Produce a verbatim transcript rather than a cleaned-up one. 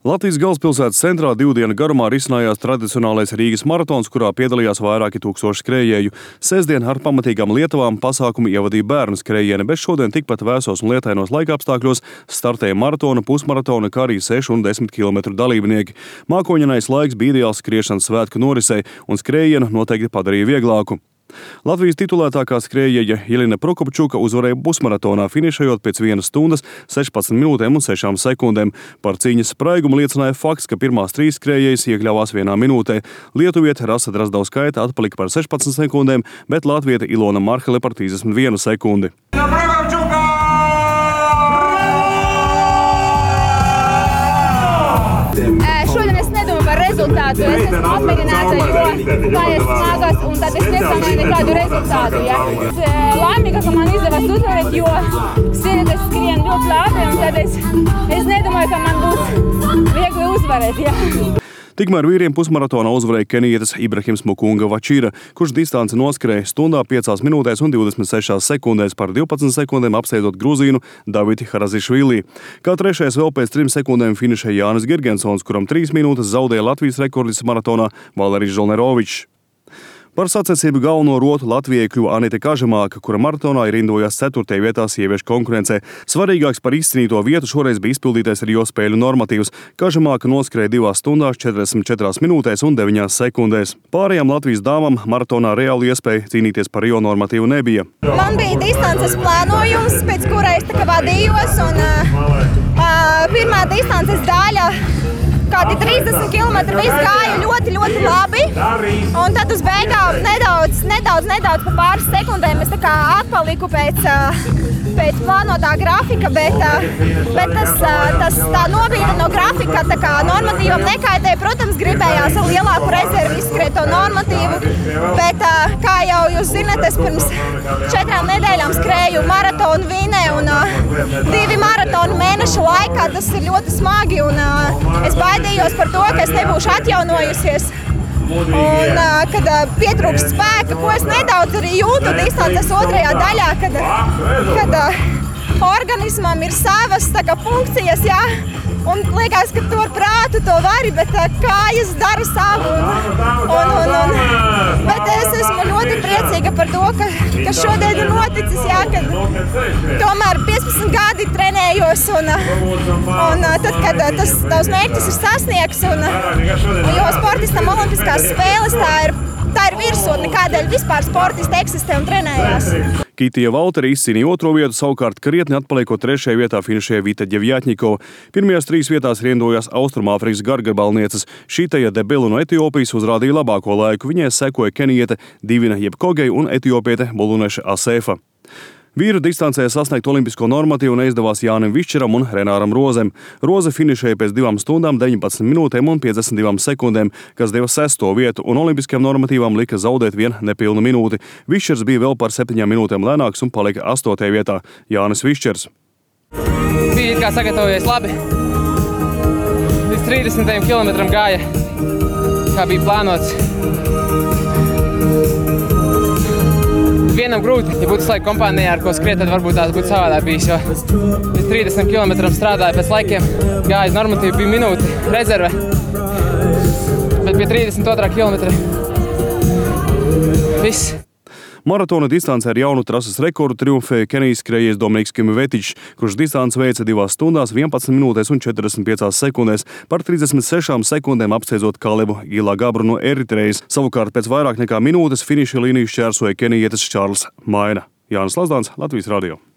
Latvijas galvaspilsētas centrā divu dienu garumā risinājās tradicionālais Rīgas maratons, kurā piedalījās vairāki tūkstoši skrējēju. Sestdien ar pamatīgām lietavām pasākumu ievadīja bērnu skrējieni, bet šodien tikpat vēsos un lietainos laikapstākļos startēja maratona, pusmaratona, kā arī sešu un desmit kilometru dalībnieki. Mākoņainais laiks bija ideāls skriešanas svētku norisei un skrējienu noteikti padarīja vieglāku. Latvijas titulētākā skrējēja Jelina Prokopčuka uzvarēja pusmaratonā, finišējot pēc vienas stundas, sešpadsmit minūtēm un sešām sekundēm. Par cīņas spraigumu liecināja fakts, ka pirmās trīs skrējējas iekļāvās vienā minūtē. Lietuviete Rasa Drazdauskaite atpalika par sešpadsmit sekundēm, bet latviete Ilona Marhele par trīsdesmit vienu sekundi. Šodien es nedomāju par rezultātu, es esmu apmierināta, jo kā es smagos, un tad es neplānoju nekādu rezultātu. Ja? Laimīga, ka man izdevās uzvarēt, jo sieviete skrien ļoti labi, un tad es, es nedomāju, ka man būs viegli uzvarēt. Ja? Tikmēr vīriem pusmaratonā uzvarēja kenijietis Ibrahims Mukunga Vačīra, kurš distanci noskrēja stundā piecās minūtēs un divdesmit sešās sekundēs par divpadsmit sekundēm apsteidzot gruzīnu Davidi Harazišvili. Kā trešais vēl pēc trim sekundēm finišēja Jānis Girgensons, kuram trīs minūtes zaudēja Latvijas rekordis maratonā Valerijs Žolnerovičs. Par sacensību galveno rotu Latvijai kļuva Anita Kažemāka, kura maratonā irindojās ceturtajā vietā sieviešu konkurencē. Svarīgāks par izcīnīto vietu šoreiz bija izpildītais Rio spēļu normatīvs. Kažemāka noskrēja divās stundās, četrdesmit četrās minūtēs un deviņās sekundēs. Pārējām Latvijas dāmām maratonā reāli iespēja cīnīties par Rio normatīvu nebija. Man bija distances plānojums, pēc kura es tā kā vadījos, un uh, pirmā distances daļa kādi trīsdesmit kilometri viss gāja ļoti, ļoti labi, un tad uz beigām nedaudz, nedaudz, nedaudz pa pāris sekundēm es tā kā atpaliku pēc, pēc plānotā grafika, bet, bet tas, tas tā nobīde no grafika tā kā normatīvam nekaitēja. Protams, gribējās ar lielāku rezervi izskriet to normatīvu, bet kā jau jūs zināt, es pirms četrām nedēļām skrēju maratonu Vīnē, un divi maratonu mēnešu laikā tas ir ļoti smagi, un es baidījos par to, ka es nebūšu atjaunojusies. Un, kad pietrūkst spēka, ko es nedaudz arī jūtu distances otrajā daļā, kad, kad organismam ir savas tā kā funkcijas, jā, un liekas, ka to ar prātu to vari, bet kājas dara savu. Un, un, un, un, bet es esmu ļoti priecīga par to, ka, ka šodien ir noticis, jā, kad tomēr piecpadsmit gadi trenējos, un, un tad, kad tas tavs mērķis ir sasniegts, un, jo sportistam olimpiskās spēles tā ir, tā ir virsotne, kādēļ vispār sportisti eksistē un trenējās. Kitija Valteri izcīnīja otro vietu, savukārt krietni atpaliekot trešajā vietā finišēja Vita Ģevjatņikova. Pirmajās trīs vietās rindojās Austrumāfrikas gargabalnieces. Šītaja Debela no Etiopijas uzrādīja labāko laiku. Viņai sekoja kenijiete Divina Jebkogei un etiopiete Buluneša Asefa. Vīru distancē sasniegt olimpisko normatīvu neizdevās Jānim Višķeram un Renāram Rozem. Roze finišēja pēc divām stundām, deviņpadsmit minūtēm un piecdesmit divām sekundēm, kas deva sesto vietu, un olimpiskajām normatīvām lika zaudēt vien nepilnu minūti. Višķers bija vēl par septiņām minūtēm lēnāks un palika astotajā vietā. Jānis Višķers. Bija kā sagatavojies labi. Līdz trīsdesmitajam kilometram gāja, kā bija plānots. Vienam grūti, ja būtu slaika kompānijā, ar ko skriet, tad varbūt tās būtu savādāk bijis, jo līdz trīsdesmit kilometram strādāja pēc laikiem, gājas normatīvi bija minūte rezerve, bet pie trīsdesmit otrā kilometra viss. Maratona distancē ar jaunu trases rekordu triumfēja Kenijas skrējējs Dominiks Kimvetičs, kurš distanci veica divās stundās, vienpadsmit minūtēs un četrdesmit piecās sekundēs, par trīsdesmit sešām sekundēm apsteidzot Kalebu Gilagabru no Eritrejas. Savukārt pēc vairāk nekā minūtes finiša līniju šķērsoja kenijietis Čārls Maina. Jānis Lazdāns, Latvijas radio.